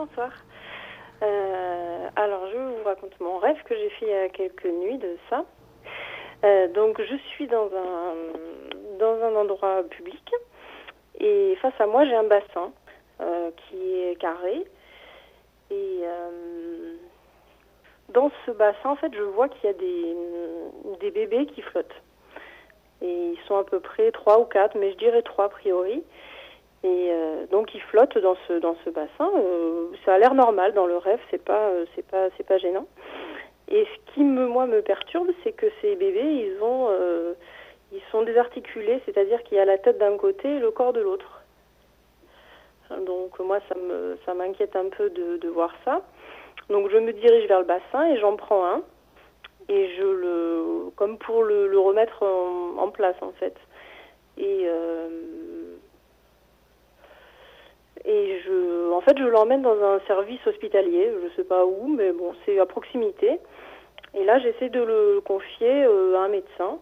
bonsoir. Alors, je vous raconte mon rêve que j'ai fait il y a quelques nuits de ça. Donc, je suis dans un endroit public et face à moi, j'ai un bassin qui est carré. Et dans ce bassin, en fait, je vois qu'il y a des bébés qui flottent. Et ils sont à peu près 3 ou 4, mais je dirais 3 a priori. Et donc ils flottent dans ce bassin. Ça a l'air normal dans le rêve, c'est pas gênant. Et ce qui me perturbe, c'est que ces bébés, ils sont désarticulés, c'est-à-dire qu'il y a la tête d'un côté et le corps de l'autre. Donc moi ça m'inquiète un peu de voir ça. Donc je me dirige vers le bassin et j'en prends un et comme pour le remettre en place en fait. Et en fait, je l'emmène dans un service hospitalier, je ne sais pas où, mais bon, c'est à proximité. Et là, j'essaie de le confier à un médecin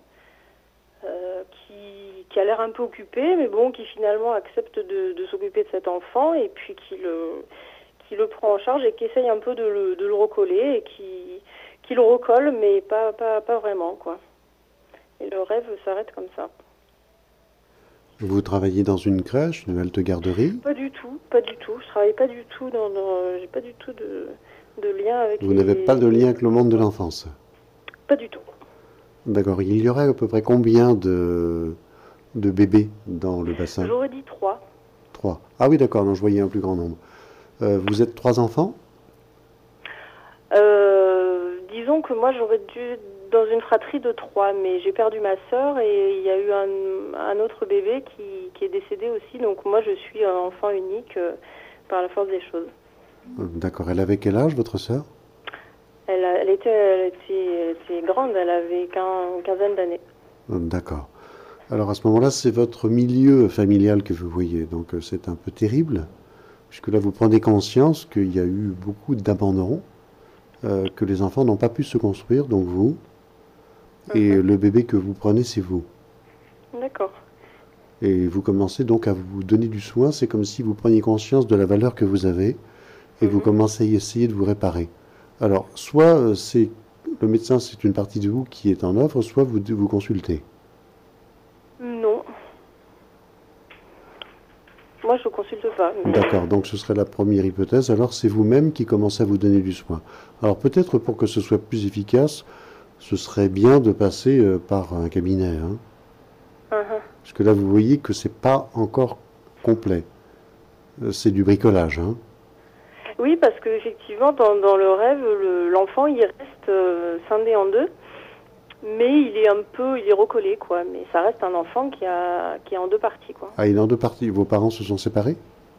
qui a l'air un peu occupé, mais bon, qui finalement accepte de s'occuper de cet enfant et puis qui le prend en charge et qui essaye un peu de le recoller et qui le recolle, mais pas vraiment, quoi. Et le rêve s'arrête comme ça. Vous travaillez dans une crèche, une halte garderie? Pas du tout, pas du tout. Je travaille pas du tout j'ai pas du tout de lien avec Vous n'avez pas de lien avec le monde de l'enfance? Pas du tout. D'accord. Il y aurait à peu près combien de bébés dans le bassin? J'aurais dit 3. 3. Ah oui, d'accord, non, je voyais un plus grand nombre. Vous êtes 3 enfants? Disons que moi j'aurais dû dans une fratrie de 3, mais j'ai perdu ma sœur et il y a eu un autre bébé qui est décédé aussi. Donc moi je suis un enfant unique par la force des choses. D'accord. Elle avait quel âge, votre sœur? Elle était grande, elle avait une quinzaine d'années. D'accord. Alors à ce moment-là, c'est votre milieu familial que vous voyez. Donc c'est un peu terrible, puisque là vous prenez conscience qu'il y a eu beaucoup d'abandon, que les enfants n'ont pas pu se construire, donc vous, et le bébé que vous prenez, c'est vous. D'accord. Et vous commencez donc à vous donner du soin, c'est comme si vous preniez conscience de la valeur que vous avez, et vous commencez à essayer de vous réparer. Alors, soit le médecin, c'est une partie de vous qui est en offre, soit vous consultez. Non. Moi je consulte pas. D'accord, donc ce serait la première hypothèse. Alors c'est vous-même qui commencez à vous donner du soin. Alors peut-être pour que ce soit plus efficace, ce serait bien de passer par un cabinet. Hein. Parce que là vous voyez que c'est pas encore complet. C'est du bricolage. Hein. Oui, parce qu'effectivement, dans le rêve, l'enfant, il reste scindé en deux, mais il est recollé, quoi. Mais ça reste un enfant qui est en deux parties, quoi. Ah, il est en deux parties. Vos parents se sont séparés?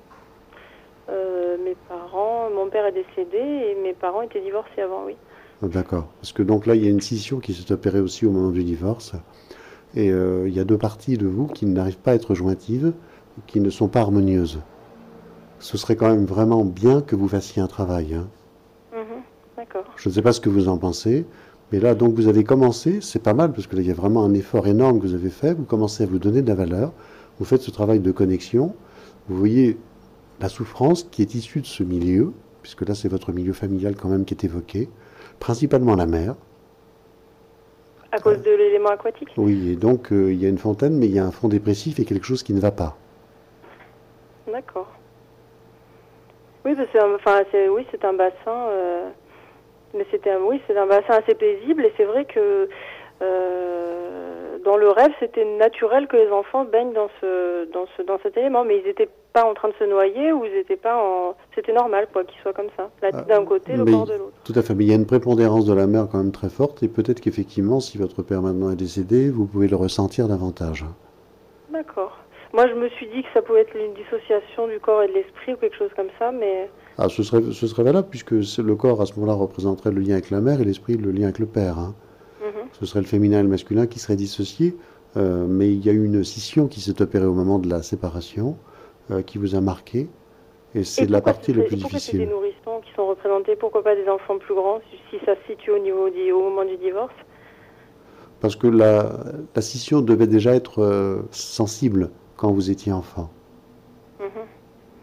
Mes parents, mon père est décédé et mes parents étaient divorcés avant, oui. D'accord. Parce que donc là, il y a une scission qui s'est opérée aussi au moment du divorce. Et il y a deux parties de vous qui n'arrivent pas à être jointives, qui ne sont pas harmonieuses. Ce serait quand même vraiment bien que vous fassiez un travail. Hein. D'accord. Je ne sais pas ce que vous en pensez, mais là, donc, vous avez commencé, c'est pas mal, parce que là, il y a vraiment un effort énorme que vous avez fait, vous commencez à vous donner de la valeur, vous faites ce travail de connexion, vous voyez la souffrance qui est issue de ce milieu, puisque là, c'est votre milieu familial quand même qui est évoqué, principalement la mère. À cause de l'élément aquatique? Oui, et donc, il y a une fontaine, mais il y a un fond dépressif et quelque chose qui ne va pas. D'accord. Oui, c'est un bassin, mais c'est un bassin assez paisible et c'est vrai que dans le rêve, c'était naturel que les enfants baignent dans cet élément, mais ils n'étaient pas en train de se noyer ou ils étaient pas c'était normal, quoi, qu'ils soient comme ça, la tête d'un côté, le corps de l'autre. Tout à fait, mais il y a une prépondérance de la mère quand même très forte et peut-être qu'effectivement, si votre père maintenant est décédé, vous pouvez le ressentir davantage. D'accord. Moi, je me suis dit que ça pouvait être une dissociation du corps et de l'esprit ou quelque chose comme ça, mais... Ah, ce serait valable, puisque le corps, à ce moment-là, représenterait le lien avec la mère et l'esprit, le lien avec le père. Hein. Ce serait le féminin et le masculin qui seraient dissociés, mais il y a eu une scission qui s'est opérée au moment de la séparation, qui vous a marqué, et c'est la partie la plus difficile. Pourquoi c'est des nourrissons qui sont représentés? Pourquoi pas des enfants plus grands, si ça se situe au moment du divorce? Parce que la scission devait déjà être sensible quand vous étiez enfant.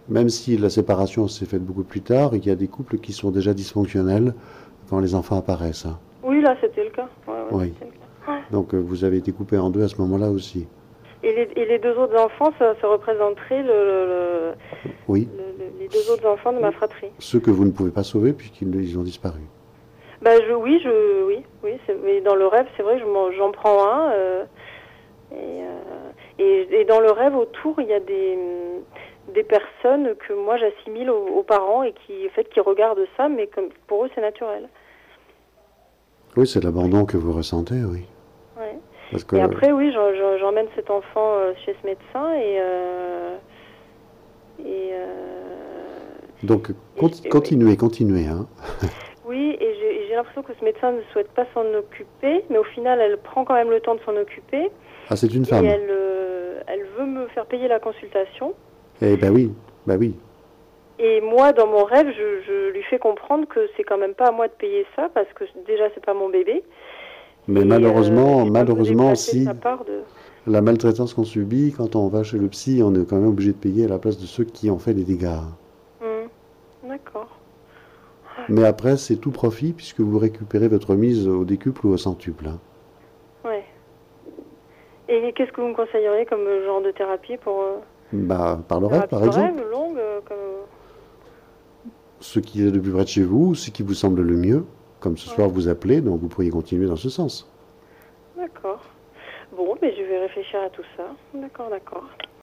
Même si la séparation s'est faite beaucoup plus tard, il y a des couples qui sont déjà dysfonctionnels quand les enfants apparaissent, hein. Oui, là, c'était le cas. Ouais, ouais, Oui. c'était le cas. Ouais. Donc vous avez été coupé en deux à ce moment-là aussi. Et les deux autres enfants, ça représenterait Oui. les deux autres enfants de ma fratrie. Ceux que vous ne pouvez pas sauver puisqu'ils ont disparu. Bah, oui, mais dans le rêve, c'est vrai, j'en prends un. Et dans le rêve, autour, il y a des personnes que moi j'assimile aux parents et qui, en fait, qui regardent ça, mais comme pour eux, c'est naturel. Oui, c'est l'abandon que vous ressentez, oui. Ouais. Parce que, Et après, oui, j'emmène cet enfant chez ce médecin donc continuez, hein. oui, et j'ai l'impression que ce médecin ne souhaite pas s'en occuper, mais au final, elle prend quand même le temps de s'en occuper. Ah, c'est une femme. Et elle veut me faire payer la consultation. Eh ben oui, ben oui. Et moi, dans mon rêve, je lui fais comprendre que c'est quand même pas à moi de payer ça, parce que déjà, c'est pas mon bébé. Mais Et, malheureusement, j'ai pas me malheureusement, déplacer de si sa part de... la maltraitance qu'on subit, quand on va chez le psy, on est quand même obligé de payer à la place de ceux qui ont fait les dégâts. D'accord. Mais après, c'est tout profit puisque vous récupérez votre mise au décuple ou au centuple, hein. Ouais. Et qu'est-ce que vous me conseilleriez comme genre de thérapie pour... Bah, par le rêve, thérapie par de exemple. rêve, longue, comme... Ce qui est le plus près de chez vous, ce qui vous semble le mieux. Comme ce soir, vous appelez, donc vous pourriez continuer dans ce sens. D'accord. Bon, mais je vais réfléchir à tout ça. D'accord, d'accord.